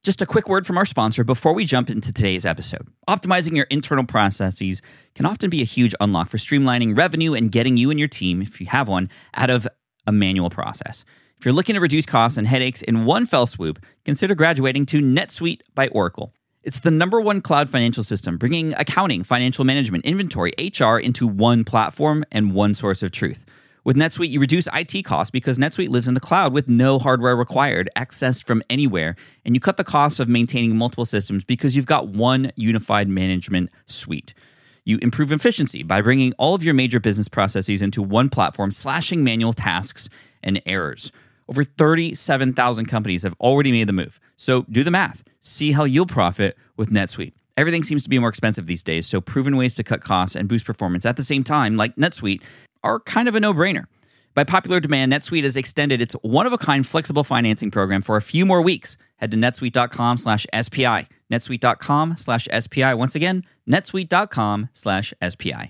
Just a quick word from our sponsor before we jump into today's episode. Optimizing your internal processes can often be a huge unlock for streamlining revenue and getting you and your team, if you have one, out of a manual process. If you're looking to reduce costs and headaches in one fell swoop, consider graduating to NetSuite by Oracle. It's the #1 cloud financial system, bringing accounting, financial management, inventory, HR into one platform and one source of truth. With NetSuite, you reduce IT costs because NetSuite lives in the cloud with no hardware required, accessed from anywhere, and you cut the costs of maintaining multiple systems because you've got one unified management suite. You improve efficiency by bringing all of your major business processes into one platform, slashing manual tasks and errors. Over 37,000 companies have already made the move. So do the math. See how you'll profit with NetSuite. Everything seems to be more expensive these days, so proven ways to cut costs and boost performance at the same time, like NetSuite, are kind of a no-brainer. By popular demand, NetSuite has extended its one-of-a-kind flexible financing program for a few more weeks. Head to netsuite.com/SPI. netsuite.com/SPI. Once again, netsuite.com/SPI.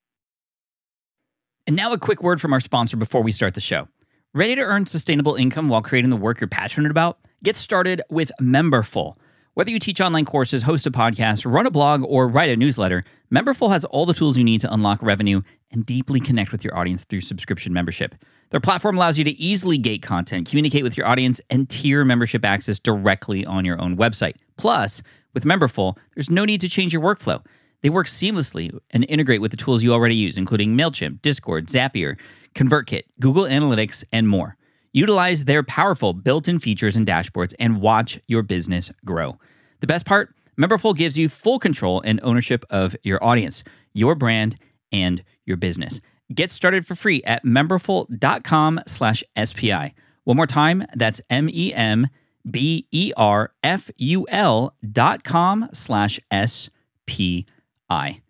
And now a quick word from our sponsor before we start the show. Ready to earn sustainable income while creating the work you're passionate about? Get started with Memberful. Whether you teach online courses, host a podcast, run a blog, or write a newsletter, Memberful has all the tools you need to unlock revenue and deeply connect with your audience through subscription membership. Their platform allows you to easily gate content, communicate with your audience, and tier membership access directly on your own website. Plus, with Memberful, there's no need to change your workflow. They work seamlessly and integrate with the tools you already use, including MailChimp, Discord, Zapier, ConvertKit, Google Analytics, and more. Utilize their powerful built-in features and dashboards and watch your business grow. The best part? Memberful gives you full control and ownership of your audience, your brand, and your business. Get started for free at memberful.com/SPI. One more time, that's memberful.com/SPI.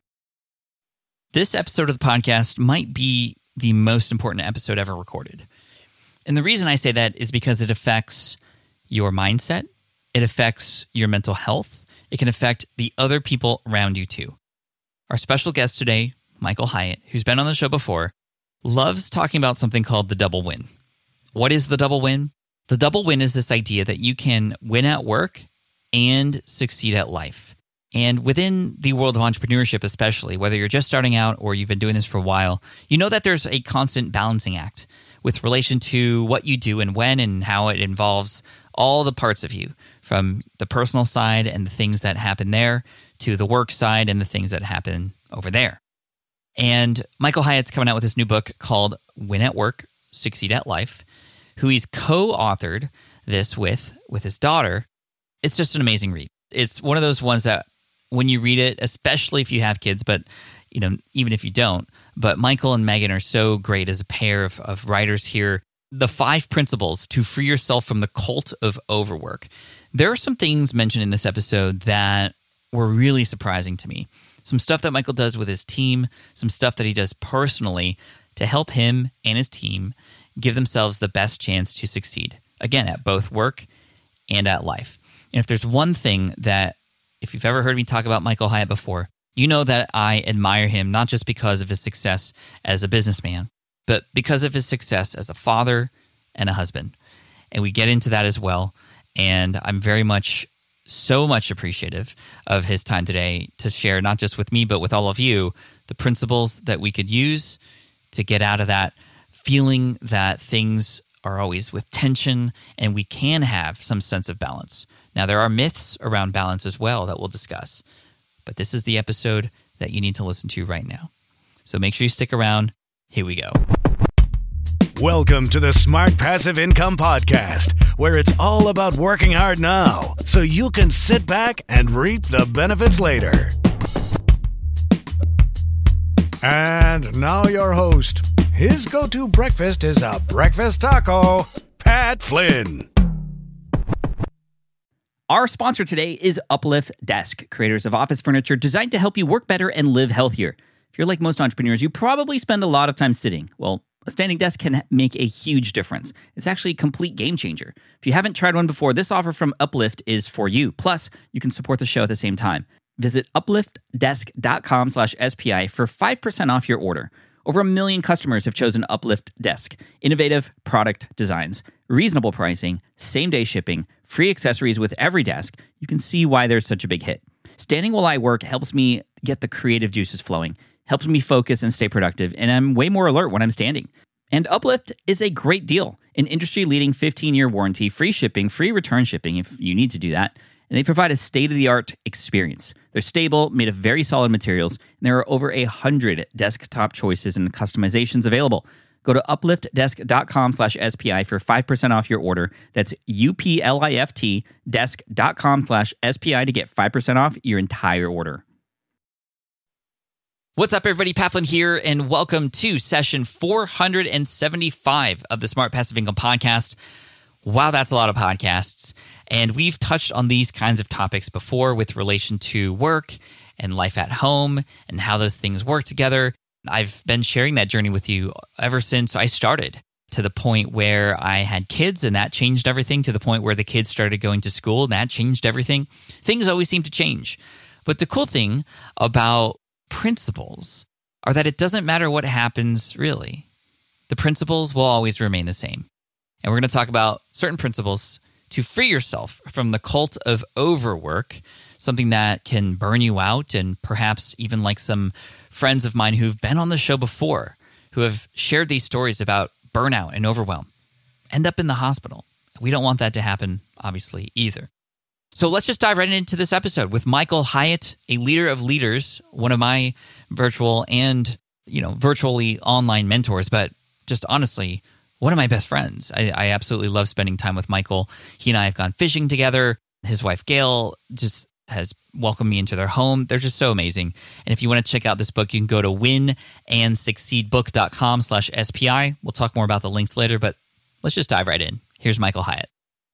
This episode of the podcast might be the most important episode ever recorded. And the reason I say that is because it affects your mindset, it affects your mental health, it can affect the other people around you too. Our special guest today, Michael Hyatt, who's been on the show before, loves talking about something called the double win. What is the double win? The double win is this idea that you can win at work and succeed at life. And within the world of entrepreneurship especially, whether you're just starting out or you've been doing this for a while, you know that there's a constant balancing act with relation to what you do and when and how it involves all the parts of you, from the personal side and the things that happen there to the work side and the things that happen over there. And Michael Hyatt's coming out with this new book called Win at Work, Succeed at Life, who he's co-authored this with his daughter. It's just an amazing read. It's one of those ones that when you read it, especially if you have kids, but even if you don't, but Michael and Megan are so great as a pair of writers here. The 5 principles to free yourself from the cult of overwork. There are some things mentioned in this episode that were really surprising to me. Some stuff that Michael does with his team, some stuff that he does personally to help him and his team give themselves the best chance to succeed, again, at both work and at life. And if there's one thing that, if you've ever heard me talk about Michael Hyatt before, you know that I admire him not just because of his success as a businessman, but because of his success as a father and a husband. And we get into that as well. And I'm so much appreciative of his time today to share, not just with me, but with all of you, the principles that we could use to get out of that feeling that things are always with tension and we can have some sense of balance. Now, there are myths around balance as well that we'll discuss, but this is the episode that you need to listen to right now. So make sure you stick around. Here we go. Welcome to the Smart Passive Income Podcast, where it's all about working hard now so you can sit back and reap the benefits later. And now your host. His go-to breakfast is a breakfast taco, Pat Flynn. Our sponsor today is Uplift Desk, creators of office furniture designed to help you work better and live healthier. If you're like most entrepreneurs, you probably spend a lot of time sitting. Well, a standing desk can make a huge difference. It's actually a complete game changer. If you haven't tried one before, this offer from Uplift is for you. Plus, you can support the show at the same time. Visit upliftdesk.com/SPI for 5% off your order. Over 1 million customers have chosen Uplift Desk. Innovative product designs, reasonable pricing, same-day shipping, free accessories with every desk, you can see why there's such a big hit. Standing while I work helps me get the creative juices flowing, helps me focus and stay productive, and I'm way more alert when I'm standing. And Uplift is a great deal. An industry-leading 15-year warranty, free shipping, free return shipping if you need to do that. And they provide a state-of-the-art experience. They're stable, made of very solid materials, and there are over 100 desktop choices and customizations available. Go to upliftdesk.com/SPI for 5% off your order. That's UPLIFT desk.com/SPI to get 5% off your entire order. What's up, everybody? Pat Flynn here, and welcome to session 475 of the Smart Passive Income Podcast. Wow, that's a lot of podcasts. And we've touched on these kinds of topics before with relation to work and life at home and how those things work together. I've been sharing that journey with you ever since I started, to the point where I had kids and that changed everything, to the point where the kids started going to school and that changed everything. Things always seem to change. But the cool thing about principles are that it doesn't matter what happens, really. The principles will always remain the same. And we're going to talk about certain principles to free yourself from the cult of overwork, something that can burn you out, and perhaps even like some friends of mine who've been on the show before, who have shared these stories about burnout and overwhelm, end up in the hospital. We don't want that to happen, obviously, either. So let's just dive right into this episode with Michael Hyatt, a leader of leaders, one of my virtual and, virtually online mentors, but just honestly, one of my best friends. I absolutely love spending time with Michael. He and I have gone fishing together. His wife, Gail, just has welcomed me into their home. They're just so amazing. And if you want to check out this book, you can go to winandsucceedbook.com/SPI. We'll talk more about the links later, but let's just dive right in. Here's Michael Hyatt.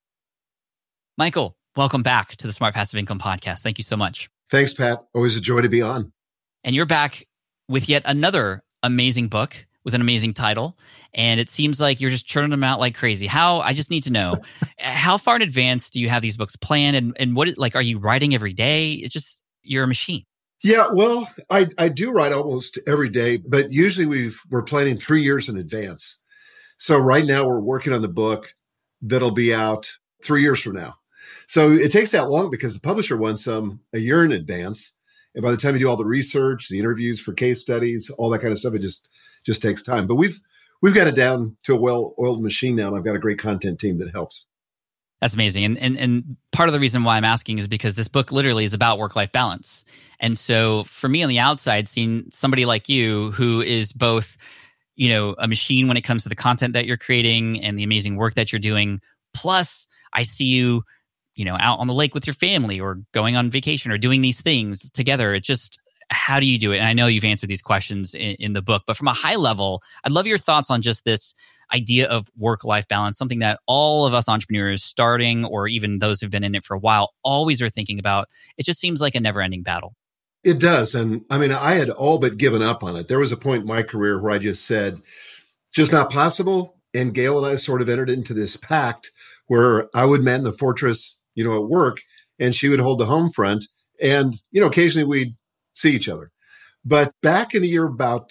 Michael, welcome back to the Smart Passive Income Podcast. Thank you so much. Thanks, Pat. Always a joy to be on. And you're back with yet another amazing book with an amazing title. And it seems like you're just churning them out like crazy. I just need to know, how far in advance do you have these books planned? And what, are you writing every day? You're a machine. Yeah, well, I do write almost every day, but usually we're planning 3 years in advance. So right now we're working on the book that'll be out 3 years from now. So it takes that long because the publisher wants them a year in advance. And by the time you do all the research, the interviews for case studies, all that kind of stuff, it just takes time. But we've got it down to a well-oiled machine now, and I've got a great content team that helps. That's amazing. And part of the reason why I'm asking is because this book literally is about work-life balance. And so for me on the outside, seeing somebody like you who is both, a machine when it comes to the content that you're creating and the amazing work that you're doing, plus I see you, out on the lake with your family or going on vacation or doing these things together. It's just, how do you do it? And I know you've answered these questions in the book, but from a high level, I'd love your thoughts on just this idea of work-life balance, something that all of us entrepreneurs starting, or even those who've been in it for a while, always are thinking about. It just seems like a never-ending battle. It does. And I had all but given up on it. There was a point in my career where I just said, just not possible. And Gail and I sort of entered into this pact where I would man the fortress, at work, and she would hold the home front. And, occasionally we'd see each other. But back in the year about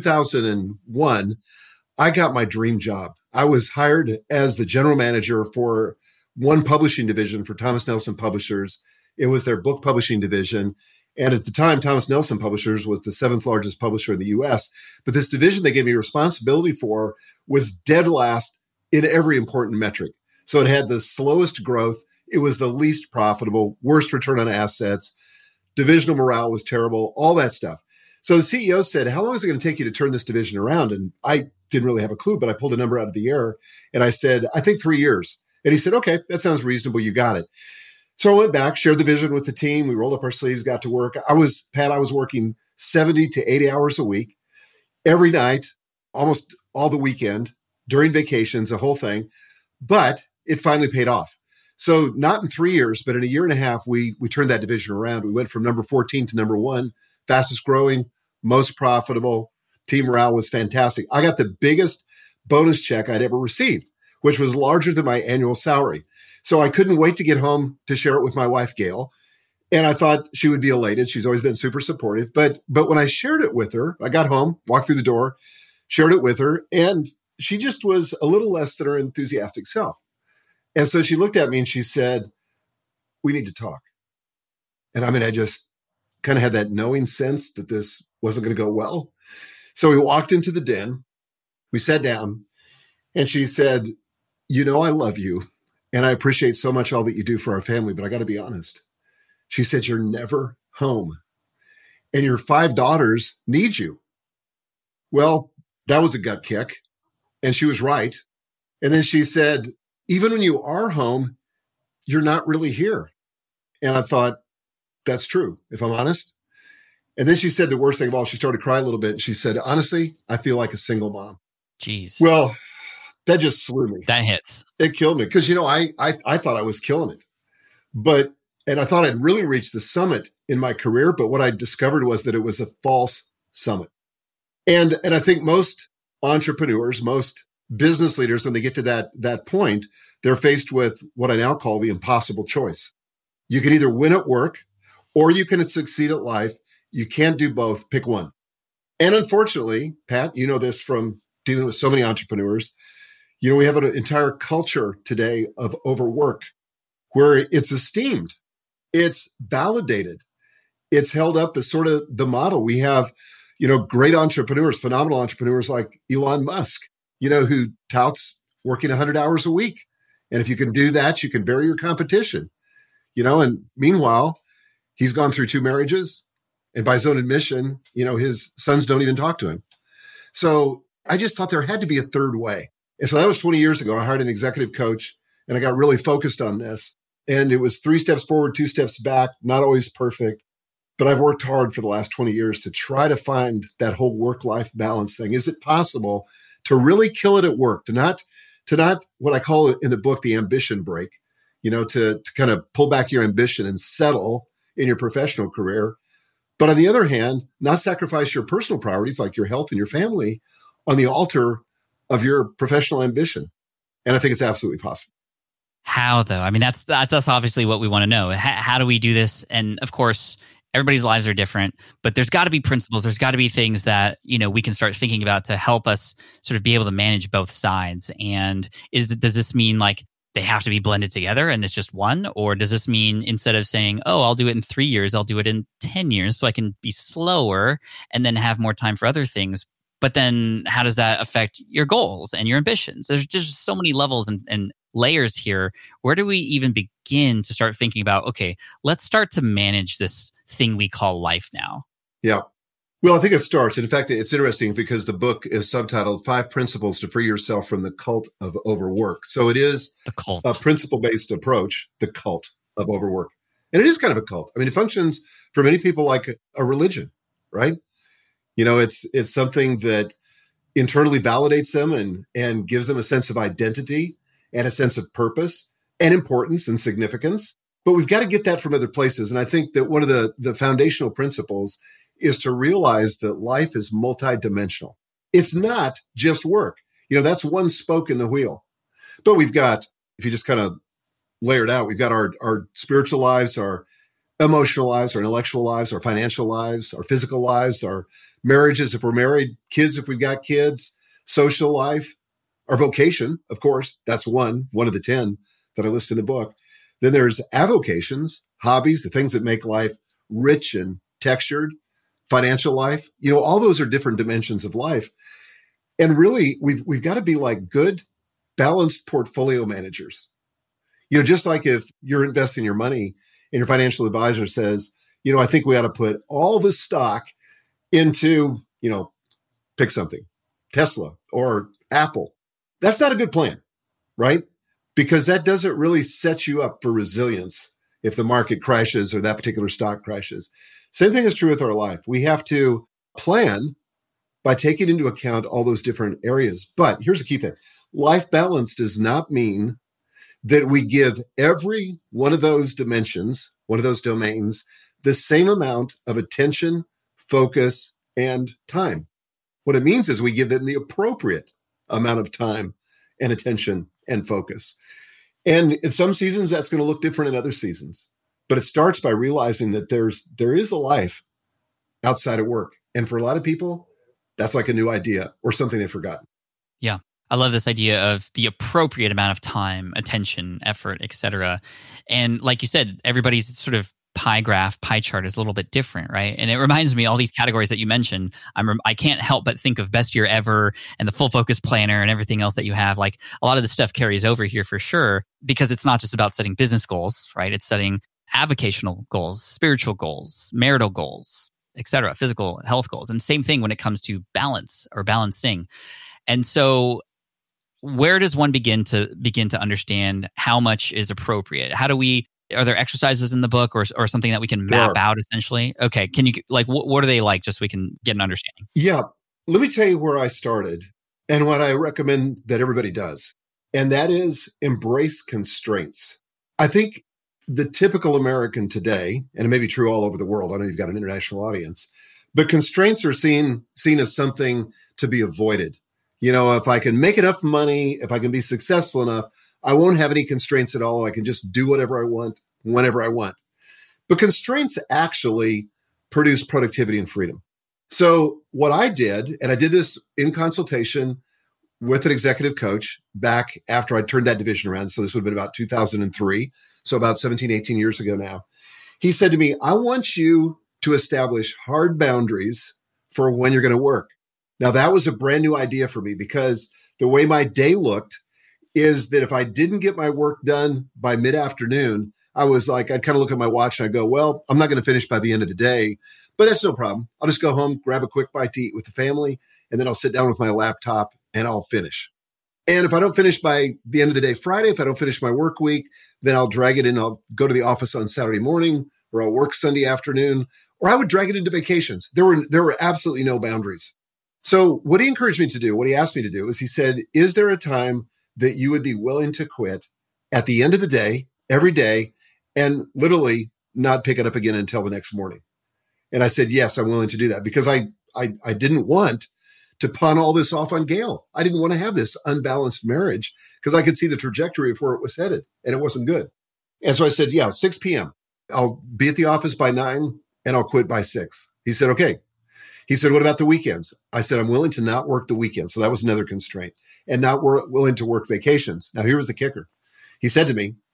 2001, I got my dream job. I was hired as the general manager for one publishing division for Thomas Nelson Publishers. It was their book publishing division. And at the time, Thomas Nelson Publishers was the 7th largest publisher in the US. But this division they gave me responsibility for was dead last in every important metric. So it had the slowest growth. It was the least profitable, worst return on assets. Divisional morale was terrible, all that stuff. So the CEO said, how long is it going to take you to turn this division around? And I didn't really have a clue, but I pulled a number out of the air and I said, I think 3 years. And he said, okay, that sounds reasonable. You got it. So I went back, shared the vision with the team. We rolled up our sleeves, got to work. I was working 70 to 80 hours a week, every night, almost all the weekend, during vacations, the whole thing. But it finally paid off. So not in 3 years, but in a year and a half, we turned that division around. We went from number 14 to number 1, fastest growing, most profitable. Team morale was fantastic. I got the biggest bonus check I'd ever received, which was larger than my annual salary. So I couldn't wait to get home to share it with my wife, Gail. And I thought she would be elated. She's always been super supportive. But when I shared it with her, I got home, walked through the door, shared it with her, and she just was a little less than her enthusiastic self. And so she looked at me and she said, we need to talk. And I mean, I just kind of had that knowing sense that this wasn't going to go well. So we walked into the den, we sat down, and she said, you know, I love you and I appreciate so much all that you do for our family, but I got to be honest. She said, you're never home and your 5 daughters need you. Well, that was a gut kick. And she was right. And then she said, even when you are home, you're not really here. And I thought, that's true, if I'm honest. And then she said the worst thing of all, she started to cry a little bit. And she said, honestly, I feel like a single mom. Jeez. Well, that just slew me. That hits. It killed me because, you know, I thought I was killing it. And I thought I'd really reached the summit in my career. But what I discovered was that it was a false summit. And I think most entrepreneurs, most business leaders, when they get to that point, they're faced with what I now call the impossible choice. You can either win at work or you can succeed at life. You can't do both. Pick one. And unfortunately, Pat, you know this from dealing with so many entrepreneurs, you know, we have an entire culture today of overwork where it's esteemed, it's validated, it's held up as sort of the model. We have, you know, great entrepreneurs, phenomenal entrepreneurs like Elon Musk, you know, who touts working 100 hours a week. And if you can do that, you can bury your competition, you know, and meanwhile, he's gone through 2 marriages. And by his own admission, you know, his sons don't even talk to him. So I just thought there had to be a third way. And so that was 20 years ago. I hired an executive coach and I got really focused on this. And it was 3 steps forward, 2 steps back, not always perfect. But I've worked hard for the last 20 years to try to find that whole work-life balance thing. Is it possible to really kill it at work, to not what I call it in the book, the ambition break, you know, to kind of pull back your ambition and settle in your professional career. But on the other hand, not sacrifice your personal priorities like your health and your family on the altar of your professional ambition. And I think it's absolutely possible. How, though? I mean, that's obviously what we want to know. How do we do this? And of course, everybody's lives are different, but there's got to be principles. There's got to be things that, you know, we can start thinking about to help us sort of be able to manage both sides. And does this mean like they have to be blended together and it's just one? Or does this mean instead of saying, oh, I'll do it in 3 years, I'll do it in 10 years so I can be slower and then have more time for other things? But then how does that affect your goals and your ambitions? There's just so many levels and layers here. Where do we even begin to start thinking about, okay, let's start to manage this thing we call life now? Yeah. Well, I think it starts. In fact, it's interesting because the book is subtitled 5 Principles to Free Yourself from the Cult of Overwork. So it is the cult, a principle-based approach, the cult of overwork. And it is kind of a cult. I mean, it functions for many people like a religion, right? You know, it's something that internally validates them and gives them a sense of identity and a sense of purpose and importance and significance. But we've got to get that from other places. And I think that one of the foundational principles is to realize that life is multidimensional. It's not just work. You know, that's one spoke in the wheel. But we've got, if you just kind of layer it out, we've got our spiritual lives, our emotional lives, our intellectual lives, our financial lives, our physical lives, our marriages, if we're married, kids, if we've got kids, social life, our vocation, of course, that's one of the 10 that I list in the book. Then there's avocations, hobbies, the things that make life rich and textured, financial life. You know, all those are different dimensions of life. And really, we've got to be like good, balanced portfolio managers. You know, just like if you're investing your money and your financial advisor says, you know, I think we ought to put all the stock into, you know, pick something, Tesla or Apple. That's not a good plan, right? Because that doesn't really set you up for resilience if the market crashes or that particular stock crashes. Same thing is true with our life. We have to plan by taking into account all those different areas. But here's the key thing. Life balance does not mean that we give every one of those dimensions, one of those domains, the same amount of attention, focus, and time. What it means is we give them the appropriate amount of time and attention and focus. And in some seasons, that's going to look different in other seasons. But it starts by realizing that there is a life outside of work. And for a lot of people, that's like a new idea or something they've forgotten. Yeah. I love this idea of the appropriate amount of time, attention, effort, etc. And like you said, everybody's sort of pie chart is a little bit different, right? And it reminds me, all these categories that you mentioned, I can't help but think of Best Year Ever and the Full Focus Planner and everything else that you have. Like, a lot of this stuff carries over here for sure, because it's not just about setting business goals, right? It's setting avocational goals, spiritual goals, marital goals, etc., physical health goals. And same thing when it comes to balance or balancing. And so where does one begin to understand how much is appropriate? Are there exercises in the book or something that we can map out essentially? Okay. Can you, like, what are they like, just so we can get an understanding? Yeah. Let me tell you where I started and what I recommend that everybody does. And that is embrace constraints. I think the typical American today, and it may be true all over the world, I know you've got an international audience, but constraints are seen as something to be avoided. If I can make enough money, if I can be successful enough, I won't have any constraints at all. I can just do whatever I want, whenever I want. But constraints actually produce productivity and freedom. So what I did, and I did this in consultation with an executive coach back after I turned that division around. So this would have been about 2003. So about 17, 18 years ago now. He said to me, I want you to establish hard boundaries for when you're going to work. Now, that was a brand new idea for me, because the way my day looked is that if I didn't get my work done by mid-afternoon, I'd kind of look at my watch and I'd go, well, I'm not going to finish by the end of the day, but that's no problem. I'll just go home, grab a quick bite to eat with the family, and then I'll sit down with my laptop and I'll finish. And if I don't finish by the end of the day Friday, if I don't finish my work week, then I'll drag it in. I'll go to the office on Saturday morning, or I'll work Sunday afternoon, or I would drag it into vacations. There were absolutely no boundaries. So what he encouraged me to do, what he asked me to do, is he said, is there a time that you would be willing to quit at the end of the day, every day, and literally not pick it up again until the next morning? And I said, yes, I'm willing to do that, because I didn't want to pawn all this off on Gail. I didn't want to have this unbalanced marriage, because I could see the trajectory of where it was headed, and it wasn't good. And so I said, yeah, 6 p.m. I'll be at the office by 9 and I'll quit by 6. He said, okay. He said, what about the weekends? I said, I'm willing to not work the weekends. So that was another constraint, and not willing to work vacations. Now, here was the kicker. He said to me,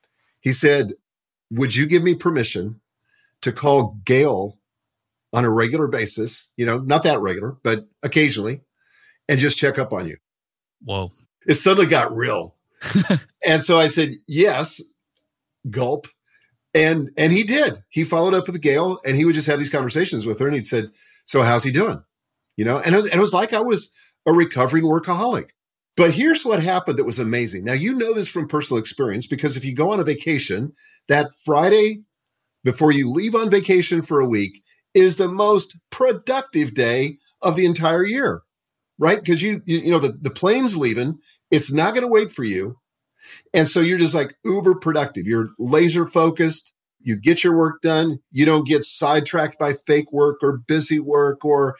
would you give me permission to call Gail on a regular basis, not that regular, but occasionally, and just check up on you? Whoa. It suddenly got real. And so I said, yes, gulp. And he did. He followed up with Gail, and he would just have these conversations with her, and he'd said, so how's he doing? And it was like I was a recovering workaholic. But here's what happened that was amazing. Now, you know this from personal experience, because if you go on a vacation, that Friday before you leave on vacation for a week is the most productive day of the entire year, right? Because the plane's leaving, it's not going to wait for you. And so you're just like uber productive. You're laser focused. You get your work done. You don't get sidetracked by fake work or busy work or,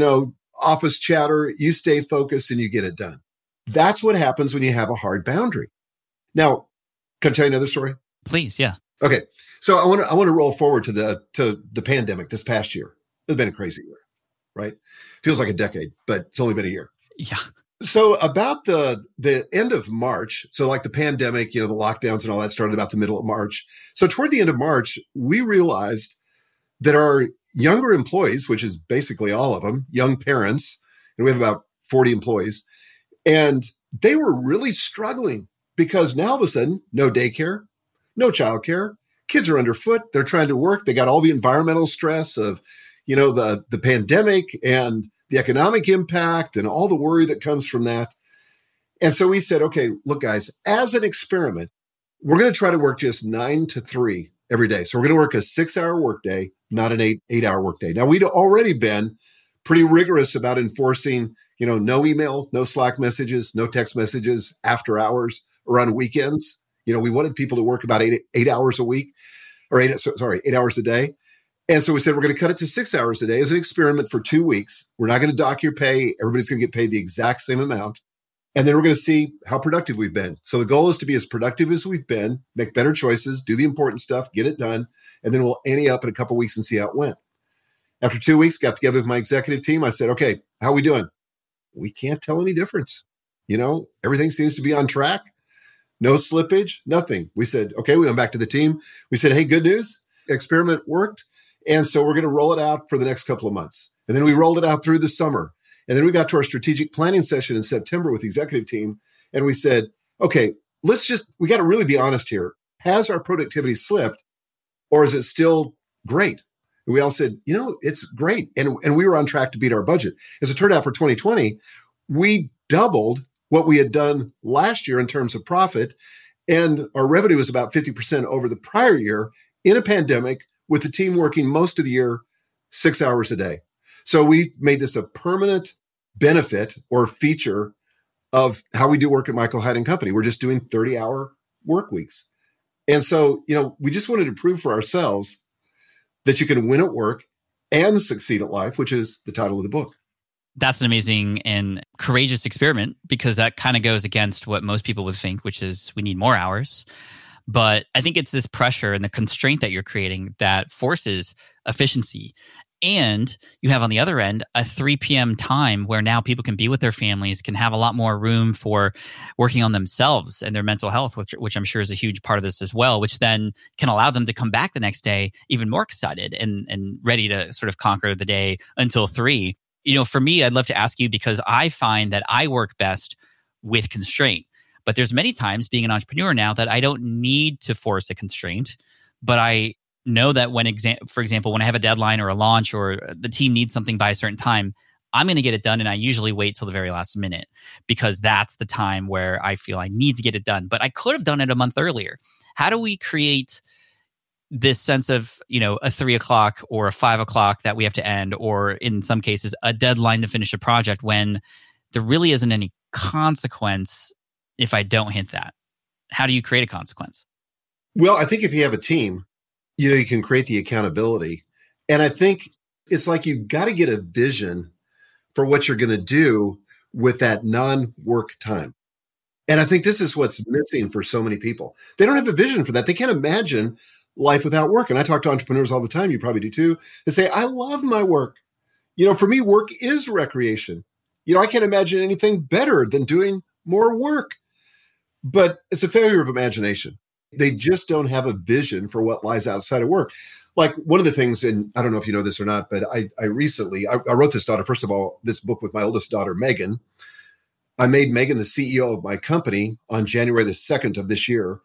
office chatter. You stay focused and you get it done. That's what happens when you have a hard boundary. Now, can I tell you another story? Please, yeah. Okay. So I want to roll forward to the pandemic this past year. It's been a crazy year, right? Feels like a decade, but it's only been a year. Yeah. So about the end of March, so like the pandemic, the lockdowns and all that started about the middle of March. So toward the end of March, we realized that our younger employees, which is basically all of them, young parents, and we have about 40 employees, and they were really struggling because now all of a sudden, no daycare, no childcare, kids are underfoot, they're trying to work, they got all the environmental stress of, the pandemic and the economic impact and all the worry that comes from that. And so we said, okay, look, guys, as an experiment, we're going to try to work just 9 to 3 every day. So we're going to work a 6-hour workday, not an 8-hour workday. Now, we'd already been pretty rigorous about enforcing, no email, no Slack messages, no text messages after hours or on weekends. We wanted people to work about 8 hours a week, or 8 hours a day. And so we said, we're going to cut it to 6 hours a day as an experiment for 2 weeks. We're not going to dock your pay. Everybody's going to get paid the exact same amount. And then we're going to see how productive we've been. So the goal is to be as productive as we've been, make better choices, do the important stuff, get it done. And then we'll ante up in a couple of weeks and see how it went. After 2 weeks, got together with my executive team. I said, okay, how are we doing? We can't tell any difference. Everything seems to be on track. No slippage, nothing. We said, okay, we went back to the team. We said, hey, good news. Experiment worked. And so we're going to roll it out for the next couple of months. And then we rolled it out through the summer. And then we got to our strategic planning session in September with the executive team. And we said, okay, we got to really be honest here. Has our productivity slipped or is it still great? And we all said, it's great. And we were on track to beat our budget. As it turned out for 2020, we doubled what we had done last year in terms of profit. And our revenue was about 50% over the prior year in a pandemic with the team working most of the year 6 hours a day. So we made this a permanent benefit or feature of how we do work at Michael Hyatt & Company. We're just doing 30-hour work weeks. And so, we just wanted to prove for ourselves that you can win at work and succeed at life, which is the title of the book. That's an amazing and courageous experiment because that kind of goes against what most people would think, which is we need more hours. But I think it's this pressure and the constraint that you're creating that forces efficiency. And you have on the other end a 3 p.m. time where now people can be with their families, can have a lot more room for working on themselves and their mental health, which I'm sure is a huge part of this as well, which then can allow them to come back the next day even more excited and ready to sort of conquer the day until 3. For me, I'd love to ask you because I find that I work best with constraint. But there's many times being an entrepreneur now that I don't need to force a constraint, but I know that for example, when I have a deadline or a launch or the team needs something by a certain time, I'm going to get it done. And I usually wait till the very last minute because that's the time where I feel I need to get it done. But I could have done it a month earlier. How do we create this sense of, a 3 o'clock or a 5 o'clock that we have to end, or in some cases, a deadline to finish a project when there really isn't any consequence if I don't hit that? How do you create a consequence? Well, I think if you have a team, you can create the accountability. And I think it's like you've got to get a vision for what you're going to do with that non-work time. And I think this is what's missing for so many people. They don't have a vision for that. They can't imagine life without work. And I talk to entrepreneurs all the time. You probably do too. They say, I love my work. For me, work is recreation. I can't imagine anything better than doing more work. But it's a failure of imagination. They just don't have a vision for what lies outside of work. Like one of the things, and I don't know if you know this or not, but I recently wrote this book with my oldest daughter, Megan. I made Megan the CEO of my company on January the 2nd of this year.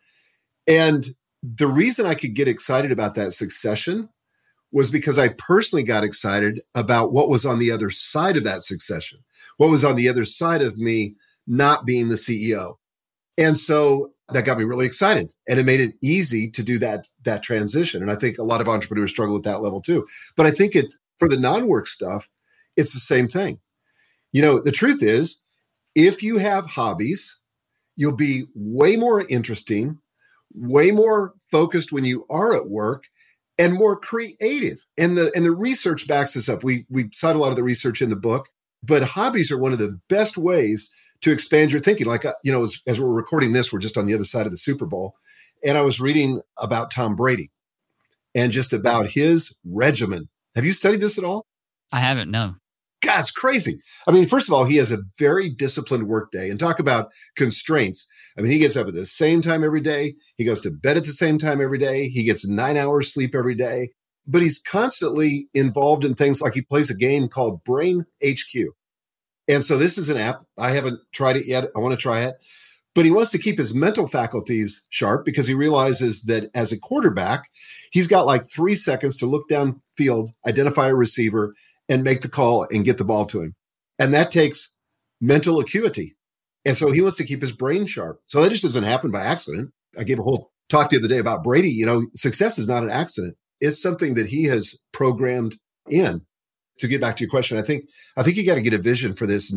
And the reason I could get excited about that succession was because I personally got excited about what was on the other side of that succession, what was on the other side of me not being the CEO. And so that got me really excited, and it made it easy to do that transition. And I think a lot of entrepreneurs struggle at that level too. But I think for the non-work stuff, it's the same thing. The truth is, if you have hobbies, you'll be way more interesting, way more focused when you are at work, and more creative. And the research backs this up. We cite a lot of the research in the book, but hobbies are one of the best ways to expand your thinking. Like, as we're recording this, we're just on the other side of the Super Bowl. And I was reading about Tom Brady and just about his regimen. Have you studied this at all? I haven't, no. God, it's crazy. I mean, first of all, he has a very disciplined work day. And talk about constraints. I mean, he gets up at the same time every day. He goes to bed at the same time every day. He gets 9 hours sleep every day. But he's constantly involved in things like he plays a game called Brain HQ. And so this is an app. I haven't tried it yet. I want to try it. But he wants to keep his mental faculties sharp because he realizes that as a quarterback, he's got like 3 seconds to look downfield, identify a receiver, and make the call and get the ball to him. And that takes mental acuity. And so he wants to keep his brain sharp. So that just doesn't happen by accident. I gave a whole talk the other day about Brady. Success is not an accident. It's something that he has programmed in. To get back to your question, I think you got to get a vision for this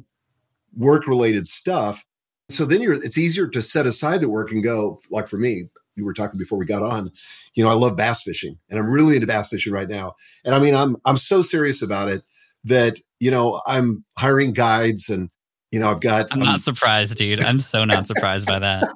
non-work related stuff. So then it's easier to set aside the work and go, like for me, you were talking before we got on, I love bass fishing and I'm really into bass fishing right now. And I mean, I'm so serious about it that, I'm hiring guides and, I've got. I'm not surprised, dude. I'm so not surprised by that.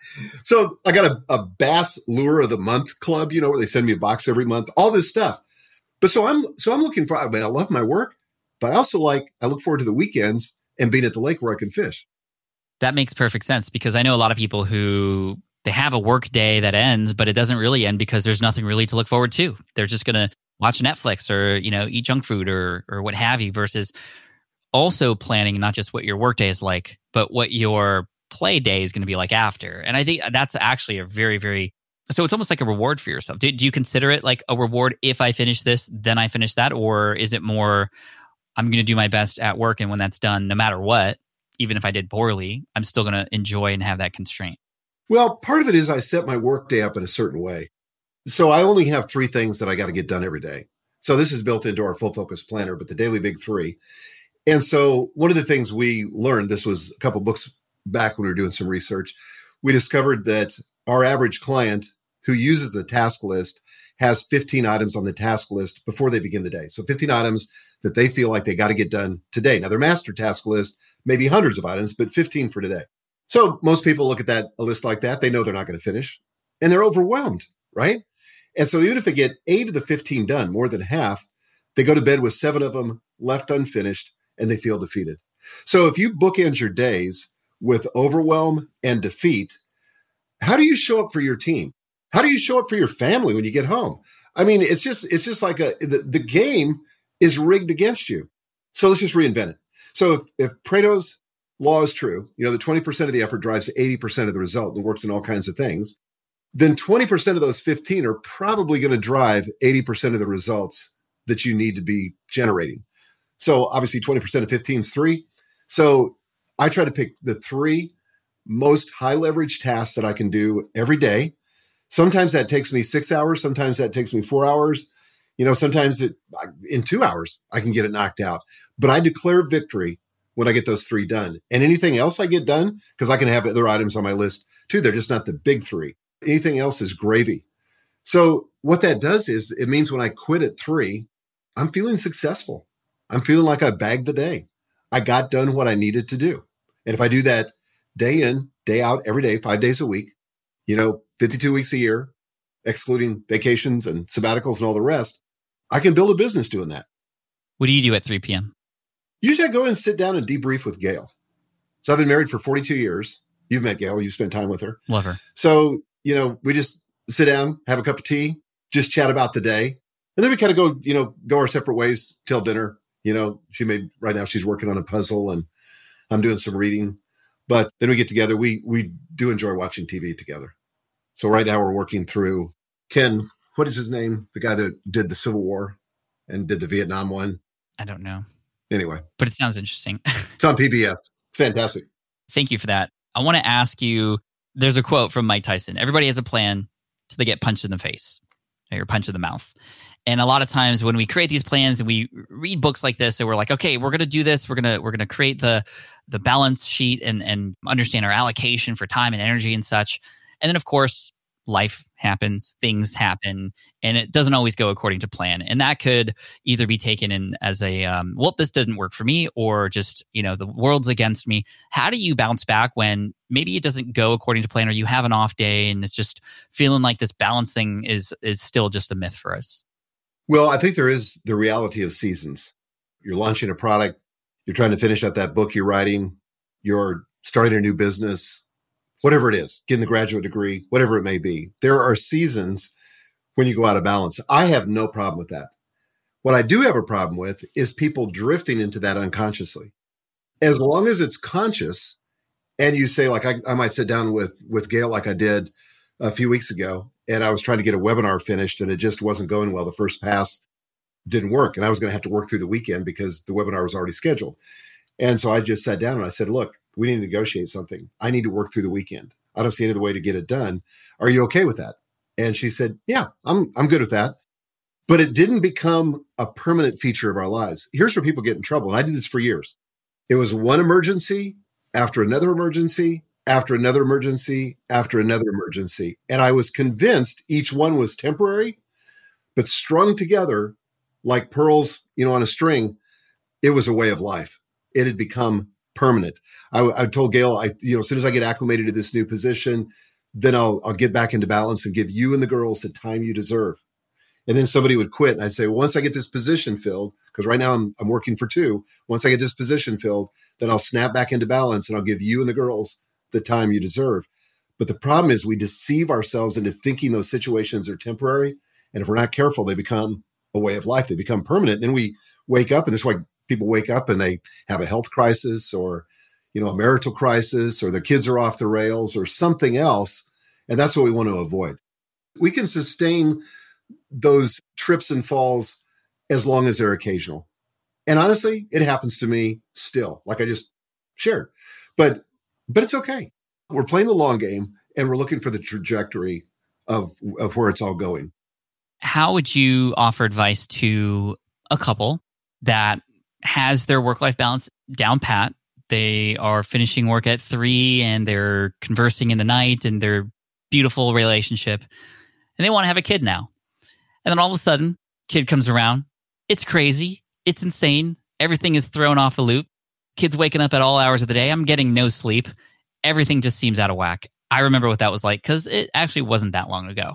So I got a bass lure of the month club, where they send me a box every month, all this stuff. But so I'm looking for, I love my work, but I also I look forward to the weekends and being at the lake where I can fish. That makes perfect sense because I know a lot of people who they have a work day that ends, but it doesn't really end because there's nothing really to look forward to. They're just going to watch Netflix or, eat junk food or what have you, versus also planning not just what your work day is like, but what your play day is going to be like after. And I think that's actually a very, very, so it's almost like a reward for yourself. Do you consider it like a reward? If I finish this, then I finish that? Or is it more, I'm going to do my best at work, and when that's done, no matter what, even if I did poorly, I'm still going to enjoy and have that constraint? Well, part of it is I set my work day up in a certain way. So I only have 3 things that I got to get done every day. So this is built into our full focus planner, but the daily big 3. And so one of the things we learned, this was a couple books back when we were doing some research, we discovered that our average client who uses a task list has 15 items on the task list before they begin the day. So 15 items that they feel like they got to get done today. Now their master task list may be hundreds of items, but 15 for today. So most people look at a list like that, they know they're not going to finish and they're overwhelmed, right? And so even if they get 8 of the 15 done, more than half, they go to bed with 7 of them left unfinished and they feel defeated. So if you bookend your days with overwhelm and defeat, how do you show up for your team? How do you show up for your family when you get home? I mean, it's just like the game is rigged against you. So let's just reinvent it. So if Pareto's law is true, that 20% of the effort drives 80% of the result and works in all kinds of things, then 20% of those 15 are probably going to drive 80% of the results that you need to be generating. So obviously 20% of 15 is 3. So I try to pick the 3 most high leverage tasks that I can do every day. Sometimes that takes me 6 hours. Sometimes that takes me 4 hours. Sometimes in 2 hours, I can get it knocked out. But I declare victory when I get those 3 done. And anything else I get done, because I can have other items on my list too. They're just not the big 3. Anything else is gravy. So what that does is it means when I quit at 3, I'm feeling successful. I'm feeling like I bagged the day. I got done what I needed to do. And if I do that day in, day out, every day, 5 days a week, 52 weeks a year, excluding vacations and sabbaticals and all the rest, I can build a business doing that. What do you do at 3 p.m.? Usually I go and sit down and debrief with Gail. So I've been married for 42 years. You've met Gail. You've spent time with her. Love her. So, we just sit down, have a cup of tea, just chat about the day. And then we kind of go our separate ways till dinner. Right now she's working on a puzzle and I'm doing some reading. But then we get together. We do enjoy watching TV together. So right now we're working through Ken, what is his name? The guy that did the Civil War and did the Vietnam one. I don't know. Anyway. But it sounds interesting. It's on PBS. It's fantastic. Thank you for that. I want to ask you, there's a quote from Mike Tyson. Everybody has a plan till they get punched in the face or punched in the mouth. And a lot of times when we create these plans and we read books like this and we're like, okay, we're going to do this. We're going to create the balance sheet and understand our allocation for time and energy and such. And then of course, life happens, things happen, and it doesn't always go according to plan. And that could either be taken in as a, this didn't work for me, or just, the world's against me. How do you bounce back when maybe it doesn't go according to plan, or you have an off day and it's just feeling like this balance thing is still just a myth for us? Well, I think there is the reality of seasons. You're launching a product, you're trying to finish out that book you're writing, you're starting a new business, whatever it is, getting the graduate degree, whatever it may be. There are seasons when you go out of balance. I have no problem with that. What I do have a problem with is people drifting into that unconsciously. As long as it's conscious, and you say, like, I might sit down with Gail like I did a few weeks ago, and I was trying to get a webinar finished, and it just wasn't going well. The first pass didn't work, and I was going to have to work through the weekend because the webinar was already scheduled. And so I just sat down and I said, look, we need to negotiate something. I need to work through the weekend. I don't see any other way to get it done. Are you okay with that? And she said, yeah, I'm good with that. But it didn't become a permanent feature of our lives. Here's where people get in trouble. And I did this for years. It was one emergency after another emergency, after another emergency, after another emergency. And I was convinced each one was temporary, but strung together like pearls, on a string, it was a way of life. It had become permanent. I told Gail, as soon as I get acclimated to this new position, then I'll get back into balance and give you and the girls the time you deserve. And then somebody would quit. And I'd say, well, once I get this position filled, because right now I'm working for two. Once I get this position filled, then I'll snap back into balance and I'll give you and the girls the time you deserve. But the problem is we deceive ourselves into thinking those situations are temporary. And if we're not careful, they become a way of life. They become permanent. Then we wake up, and this is why people wake up and they have a health crisis or, a marital crisis, or their kids are off the rails or something else. And that's what we want to avoid. We can sustain those trips and falls as long as they're occasional. And honestly, it happens to me still, like I just shared. But it's okay. We're playing the long game, and we're looking for the trajectory of where it's all going. How would you offer advice to a couple that has their work-life balance down pat? They are finishing work at 3 and they're conversing in the night and their beautiful relationship, and they want to have a kid now. And then all of a sudden, kid comes around. It's crazy. It's insane. Everything is thrown off a loop. Kids waking up at all hours of the day. I'm getting no sleep. Everything just seems out of whack. I remember what that was like because it actually wasn't that long ago.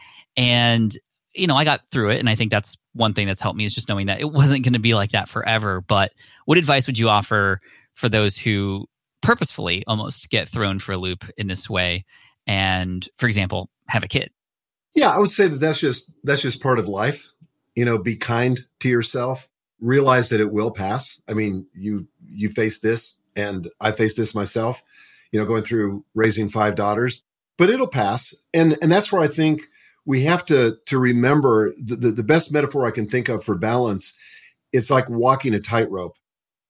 And, I got through it. And I think that's one thing that's helped me is just knowing that it wasn't going to be like that forever. But what advice would you offer for those who purposefully almost get thrown for a loop in this way and, for example, have a kid? Yeah, I would say that's just part of life. Be kind to yourself. Realize that it will pass. I mean, you face this, and I face this myself, going through raising 5 daughters, but it'll pass. And that's where I think we have to remember the best metaphor I can think of for balance. It's like walking a tightrope.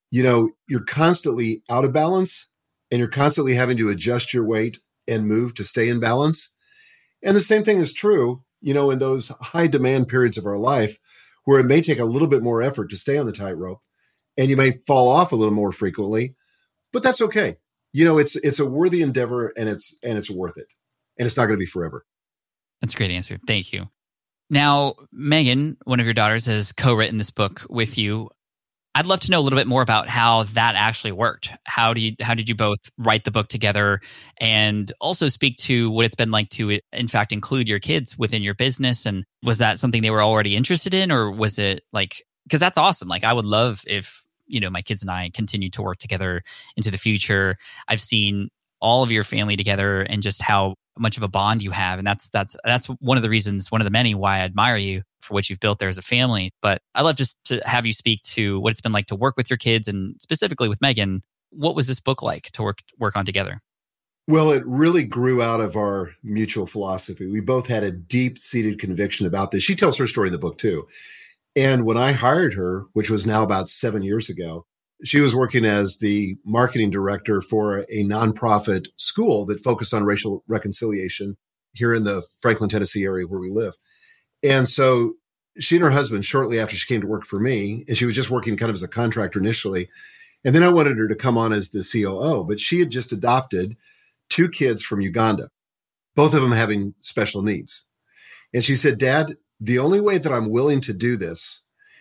You're constantly out of balance, and you're constantly having to adjust your weight and move to stay in balance. And the same thing is true, in those high demand periods of our life where it may take a little bit more effort to stay on the tightrope, and you may fall off a little more frequently, but that's okay. It's a worthy endeavor, and it's worth it, and it's not going to be forever. That's a great answer. Thank you. Now, Megan, one of your daughters, has co-written this book with you. I'd love to know a little bit more about how that actually worked. How did you both write the book together, and also speak to what it's been like to, in fact, include your kids within your business? And was that something they were already interested in, or was it because that's awesome. I would love if, my kids and I continue to work together into the future. I've seen all of your family together and just how much of a bond you have. And that's one of the reasons, one of the many why I admire you for what you've built there as a family. But I'd love just to have you speak to what it's been like to work with your kids, and specifically with Megan. What was this book like to work on together? Well, it really grew out of our mutual philosophy. We both had a deep-seated conviction about this. She tells her story in the book too. And when I hired her, which was now about 7 years ago, she was working as the marketing director for a nonprofit school that focused on racial reconciliation here in the Franklin, Tennessee area where we live. And so she and her husband, shortly after she came to work for me, and she was just working kind of as a contractor initially. And then I wanted her to come on as the COO, but she had just adopted 2 kids from Uganda, both of them having special needs. And she said, Dad, the only way that I'm willing to do this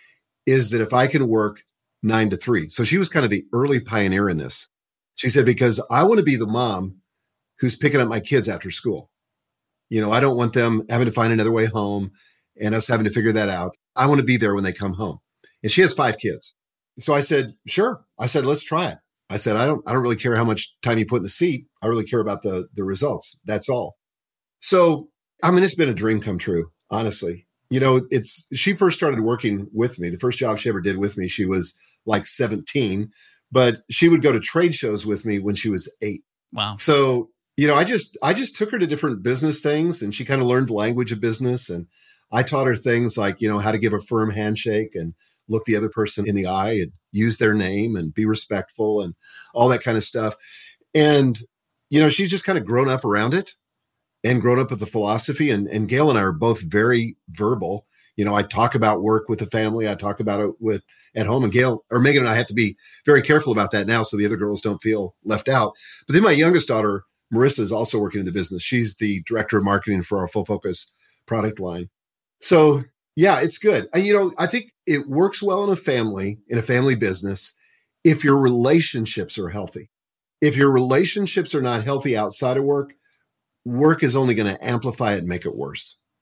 is that if I can work 9 to 3. So she was kind of the early pioneer in this. She said, because I want to be the mom who's picking up my kids after school. I don't want them having to find another way home and us having to figure that out. I want to be there when they come home. And she has 5 kids. So I said, sure. I said, let's try it. I said, I don't really care how much time you put in the seat. I really care about the results. That's all. So, it's been a dream come true, honestly. She first started working with me. The first job she ever did with me, she was like 17, but she would go to trade shows with me when she was 8. Wow. So, I just took her to different business things, and she kind of learned the language of business. And I taught her things like, how to give a firm handshake and look the other person in the eye and use their name and be respectful and all that kind of stuff. And, she's just kind of grown up around it and grown up with the philosophy. And Gail and I are both very verbal. I talk about work with the family. I talk about it at home, and Megan and I have to be very careful about that now so the other girls don't feel left out. But then my youngest daughter, Marissa, is also working in the business. She's the director of marketing for our Full Focus product line. So yeah, it's good. I think it works well in a family business, if your relationships are healthy. If your relationships are not healthy outside of work, work is only going to amplify it and make it worse.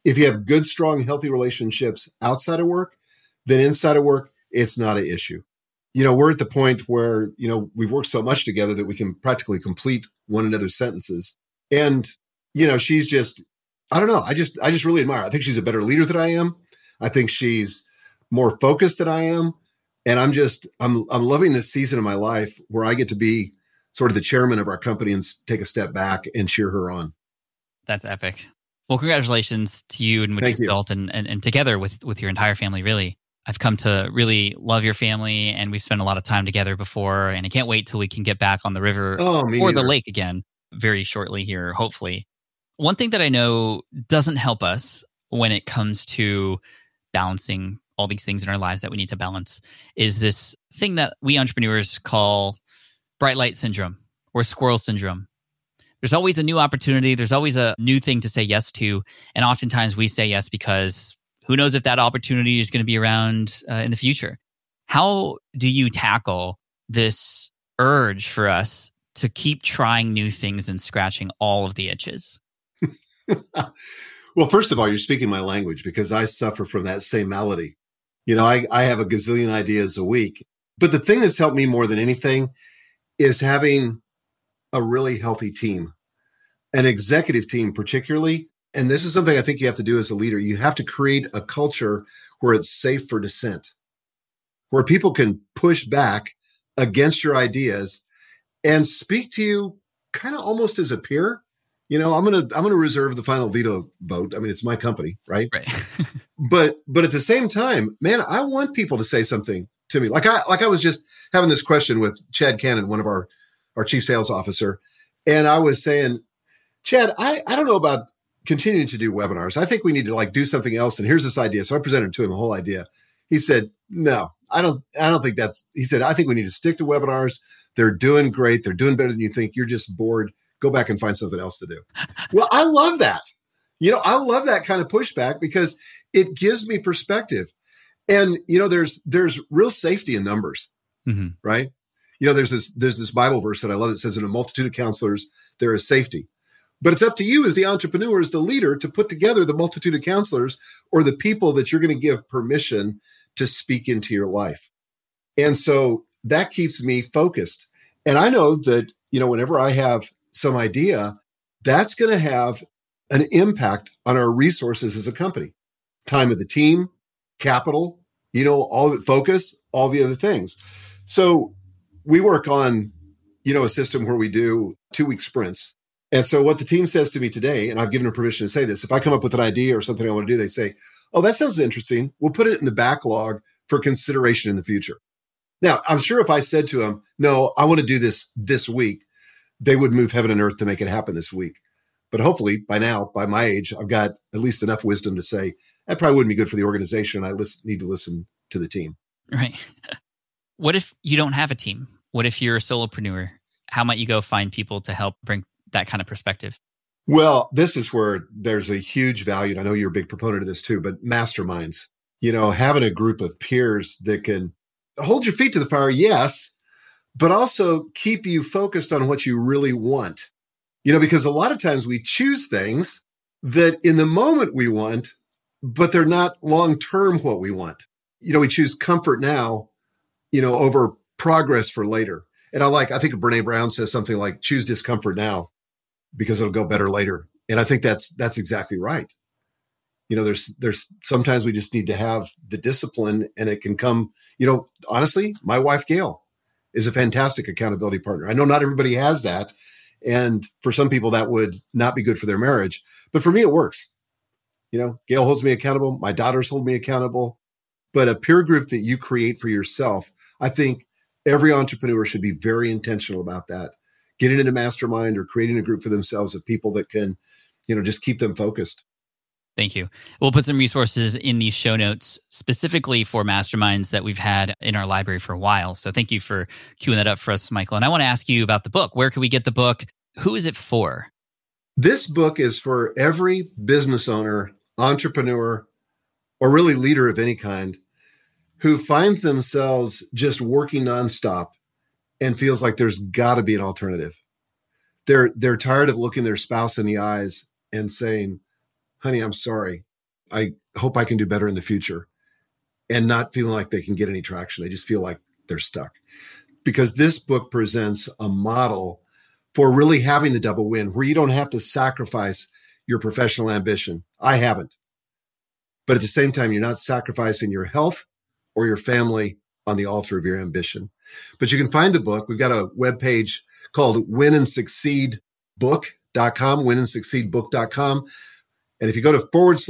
If you have good, strong, healthy relationships outside of work, then inside of work, it's not an issue. We're at the point where, we've worked so much together that we can practically complete one another's sentences. And, she's just, I don't know. I just really admire her. I think she's a better leader than I am. I think she's more focused than I am. And I'm loving this season of my life where I get to be sort of the chairman of our company and take a step back and cheer her on. That's epic. Well, congratulations to you and what you've built and together with your entire family, really. I've come to really love your family, and we've spent a lot of time together before, and I can't wait till we can get back on the river or the lake again very shortly here, hopefully. One thing that I know doesn't help us when it comes to balancing all these things in our lives that we need to balance is this thing that we entrepreneurs call bright light syndrome or squirrel syndrome. There's always a new opportunity. There's always a new thing to say yes to. And oftentimes we say yes because who knows if that opportunity is going to be around in the future. How do you tackle this urge for us to keep trying new things and scratching all of the itches? Well, first of all, you're speaking my language because I suffer from that same malady. I have a gazillion ideas a week. But the thing that's helped me more than anything is having a really healthy team, an executive team particularly. And this is something I think you have to do as a leader. You have to create a culture where it's safe for dissent, where people can push back against your ideas and speak to you kind of almost as a peer. I'm gonna reserve the final veto vote. I mean, it's my company, right? Right. but at the same time, man, I want people to say something to me. Like I was just having this question with Chad Cannon, one of our chief sales officer, and I was saying, Chad, I don't know about continuing to do webinars. I think we need to do something else. And here's this idea. So I presented to him a whole idea. He said, no, I don't think that's, he said, I think we need to stick to webinars. They're doing great. They're doing better than you think. You're just bored. Go back and find something else to do. Well, I love that. I love that kind of pushback because it gives me perspective. And, there's real safety in numbers, right? There's this Bible verse that I love that says, in a multitude of counselors, there is safety. But it's up to you as the entrepreneur, as the leader, to put together the multitude of counselors or the people that you're going to give permission to speak into your life. And so that keeps me focused. And I know that, whenever I have some idea, that's going to have an impact on our resources as a company, time of the team, capital, all the focus, all the other things. So we work on, a system where we do 2-week sprints. And so what the team says to me today, and I've given them permission to say this, if I come up with an idea or something I want to do, they say, oh, that sounds interesting. We'll put it in the backlog for consideration in the future. Now, I'm sure if I said to them, no, I want to do this week, they would move heaven and earth to make it happen this week. But hopefully by now, by my age, I've got at least enough wisdom to say that probably wouldn't be good for the organization. I need to listen to the team. Right. What if you don't have a team? What if you're a solopreneur? How might you go find people to help bring that kind of perspective? Well, this is where there's a huge value. And I know you're a big proponent of this too, but masterminds, having a group of peers that can hold your feet to the fire. Yes. But also keep you focused on what you really want, because a lot of times we choose things that in the moment we want, but they're not long-term what we want. We choose comfort now, over progress for later. And I think Brené Brown says something like, choose discomfort now because it'll go better later. And I think that's exactly right. There's sometimes we just need to have the discipline, and it can come, honestly, my wife, Gail, is a fantastic accountability partner. I know not everybody has that. And for some people that would not be good for their marriage, but for me, it works. Gail holds me accountable. My daughters hold me accountable, but a peer group that you create for yourself, I think every entrepreneur should be very intentional about that. Getting in a mastermind or creating a group for themselves of people that can, just keep them focused. Thank you. We'll put some resources in these show notes specifically for masterminds that we've had in our library for a while. So thank you for queuing that up for us, Michael. And I want to ask you about the book. Where can we get the book? Who is it for? This book is for every business owner, entrepreneur, or really leader of any kind who finds themselves just working nonstop and feels like there's got to be an alternative. They're tired of looking their spouse in the eyes and saying, honey, I'm sorry. I hope I can do better in the future, and not feeling like they can get any traction. They just feel like they're stuck. Because this book presents a model for really having the double win where you don't have to sacrifice your professional ambition. I haven't. But at the same time, you're not sacrificing your health or your family on the altar of your ambition. But you can find the book. We've got a webpage called winandsucceedbook.com, winandsucceedbook.com. And if you go to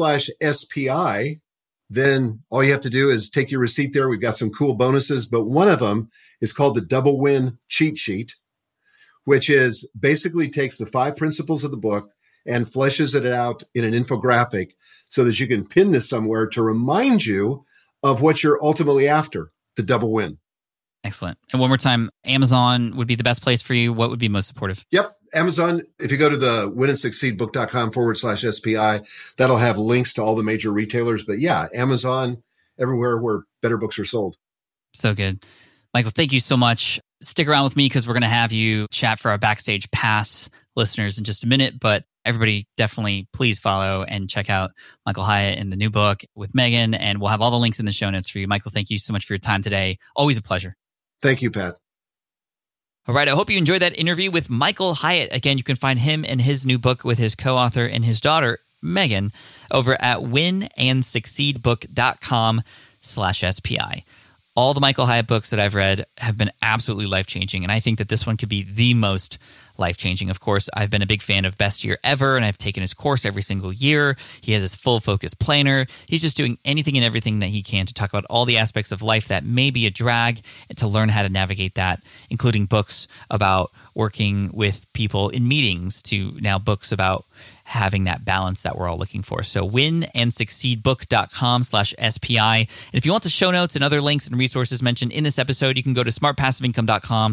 /SPI, then all you have to do is take your receipt there. We've got some cool bonuses, but one of them is called the Double Win Cheat Sheet, which is basically takes the 5 principles of the book and fleshes it out in an infographic so that you can pin this somewhere to remind you of what you're ultimately after, the double win. Excellent. And one more time, Amazon would be the best place for you. What would be most supportive? Yep. Amazon, if you go to the winandsucceedbook.com /SPI, that'll have links to all the major retailers. But yeah, Amazon, everywhere where better books are sold. So good. Michael, thank you so much. Stick around with me because we're going to have you chat for our Backstage Pass listeners in just a minute. But everybody, definitely please follow and check out Michael Hyatt and the new book with Megan. And we'll have all the links in the show notes for you. Michael, thank you so much for your time today. Always a pleasure. Thank you, Pat. All right. I hope you enjoyed that interview with Michael Hyatt. Again, you can find him and his new book with his co-author and his daughter, Megan, over at winandsucceedbook.com /SPI. All the Michael Hyatt books that I've read have been absolutely life-changing, and I think that this one could be the most life-changing. Of course, I've been a big fan of Best Year Ever, and I've taken his course every single year. He has his full focus planner. He's just doing anything and everything that he can to talk about all the aspects of life that may be a drag and to learn how to navigate that, including books about working with people in meetings to now books about having that balance that we're all looking for. So winandsucceedbook.com /SPI. And if you want the show notes and other links and resources mentioned in this episode, you can go to smartpassiveincome.com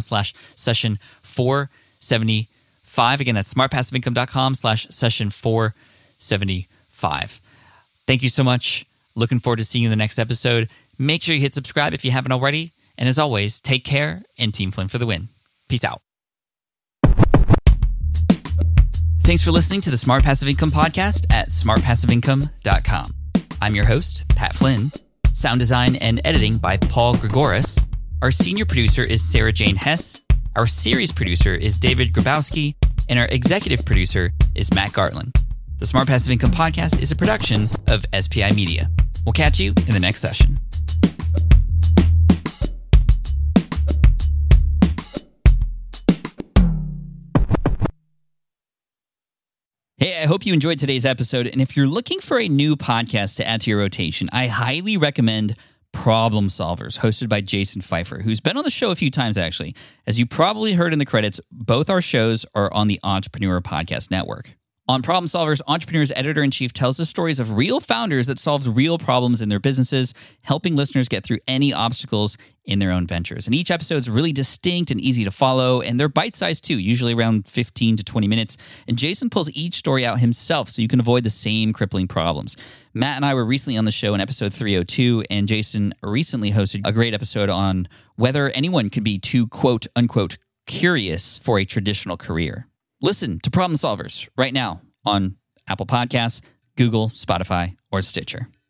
/session475. Again, that's smartpassiveincome.com /session475. Thank you so much. Looking forward to seeing you in the next episode. Make sure you hit subscribe if you haven't already. And as always, take care and Team Flynn for the win. Peace out. Thanks for listening to the Smart Passive Income Podcast at smartpassiveincome.com. I'm your host, Pat Flynn. Sound design and editing by Paul Gregoris. Our senior producer is Sarah Jane Hess. Our series producer is David Grabowski. And our executive producer is Matt Gartland. The Smart Passive Income Podcast is a production of SPI Media. We'll catch you in the next session. Hey, I hope you enjoyed today's episode. And if you're looking for a new podcast to add to your rotation, I highly recommend Problem Solvers, hosted by Jason Pfeiffer, who's been on the show a few times, actually. As you probably heard in the credits, both our shows are on the Entrepreneur Podcast Network. On Problem Solvers, Entrepreneur's editor-in-chief tells the stories of real founders that solved real problems in their businesses, helping listeners get through any obstacles in their own ventures. And each episode is really distinct and easy to follow, and they're bite-sized too, usually around 15 to 20 minutes. And Jason pulls each story out himself so you can avoid the same crippling problems. Matt and I were recently on the show in episode 302, and Jason recently hosted a great episode on whether anyone could be too quote-unquote curious for a traditional career. Listen to Problem Solvers right now on Apple Podcasts, Google, Spotify, or Stitcher.